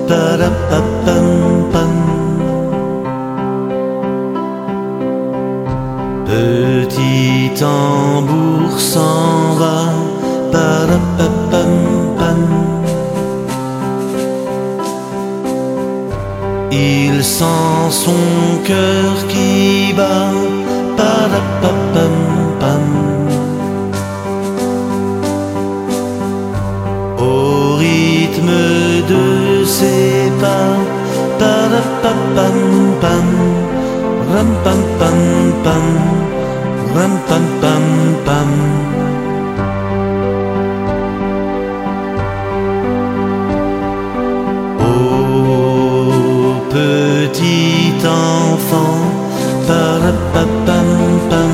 pa-da-pa-pam, pam. Petit tambour s'en va, pa-da-pa-pam, pam. Il sent son cœur qui bat, pa-da-pa-pam, pam. Au rythme de ses pas, pa-da-pa-pam, pam. Ram pam pam pam, ram pam pam pam. Oh petit enfant, pa-ra-pa-pam pam.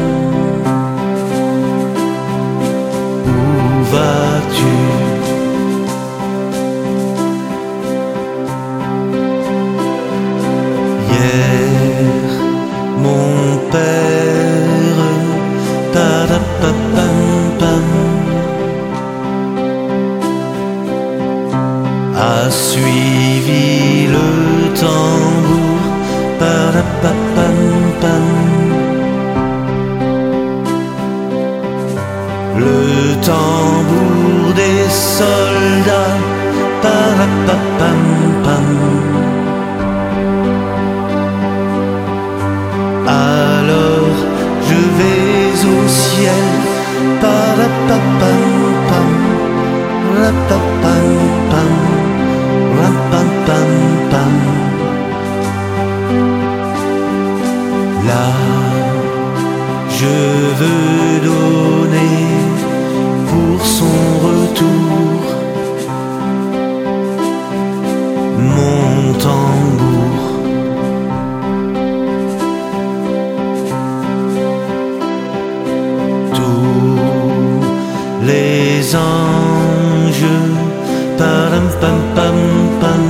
Où vas-tu? Mon père, pa-da-pa-pam, pam, a suivi le tambour, pa-da-pa-pam, pam. Le tambour des soldats, pa-da-pa-pam, pam. Alors je vais au ciel, pa-ra-pa-pam, pam, ra-pa-pam, pam, ra-pam-pam, pam. Là, je veux donner pour son retour mon tambour. Les anges, param pam pam pam,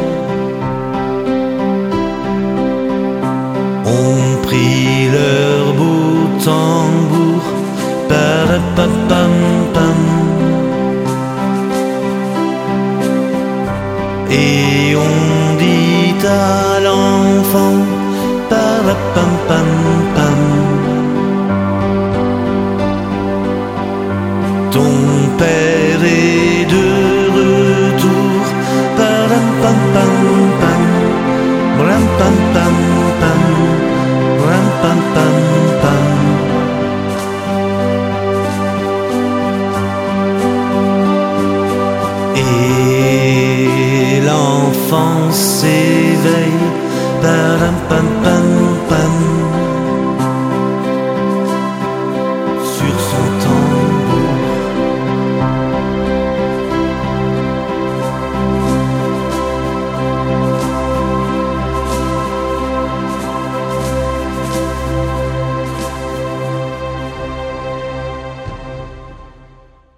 ont pris leur beau tambour, param pam pam pam, et on dit à l'enfant, param pam pam pam. Ton père est de retour, param pam pam pam, ram pam pam pam, ram pam pam pam. Et l'enfant s'éveille, param